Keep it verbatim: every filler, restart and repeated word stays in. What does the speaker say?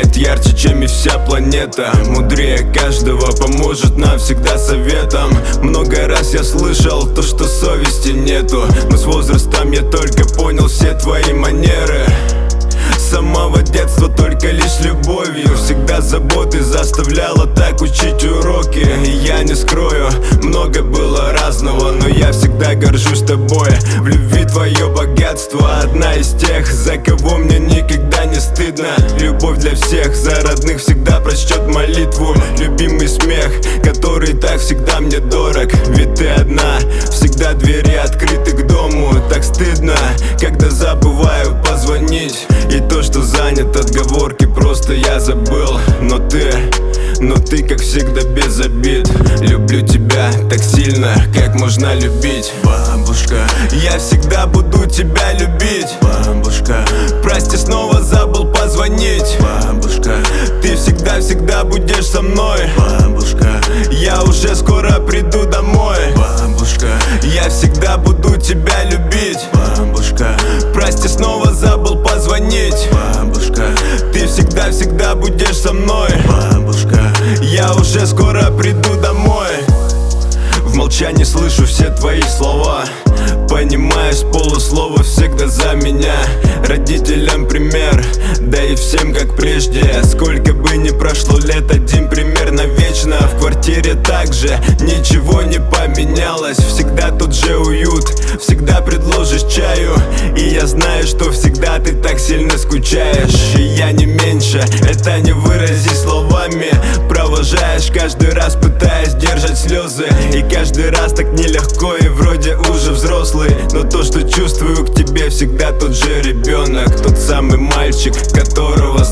сияет ярче, чем и вся планета. Мудрее каждого, поможет нам всегда советом. Много раз я слышал то, что совести нету, но с возрастом я только понял все твои манеры. С самого детства только лишь любовью всегда заботы заставляла так учить уроки. И я не скрою, много было разного, но я всегда горжусь тобой. В любви твое богатство, одна из тех, за кого мне никогда не стыдно. Любовь для всех, за родных всегда прочтет молитву. Любимый смех, который так всегда мне дорог. Ведь ты одна, всегда двери открыты к дому. Так стыдно, когда забываю позвонить, и то, что занят, отговорки просто я забыл. Но ты, но ты как всегда без обид. Люблю тебя так сильно, как можно любить. Бабушка, я всегда буду тебя любить. Бабушка, прости, снова забыл позвонить. Бабушка, ты всегда-всегда будешь со мной. Бабушка, я уже скоро приду домой. Бабушка, я всегда буду тебя любить. Бабушка, прости, снова забыл позвонить. Бабушка, ты всегда-всегда будешь со мной. Бабушка, я уже скоро приду домой. В молчании слышу все твои слова, понимаю с полуслова всегда за меня. Родителям пример, да и всем как прежде. Сколько бы ни прошло лет, один пример навечно. В квартире также ничего не поменялось. Всегда тот же уют, всегда предложишь чаю. И я знаю, что всегда ты так сильно скучаешь. И я не меньше, это не выразить словами. Провожаешь каждый раз, пытаясь держать слезы. И каждый раз так нелегко, и вроде уже взрослый, но то, что чувствую к тебе, всегда тот же ребенок. Тот самый мальчик, которого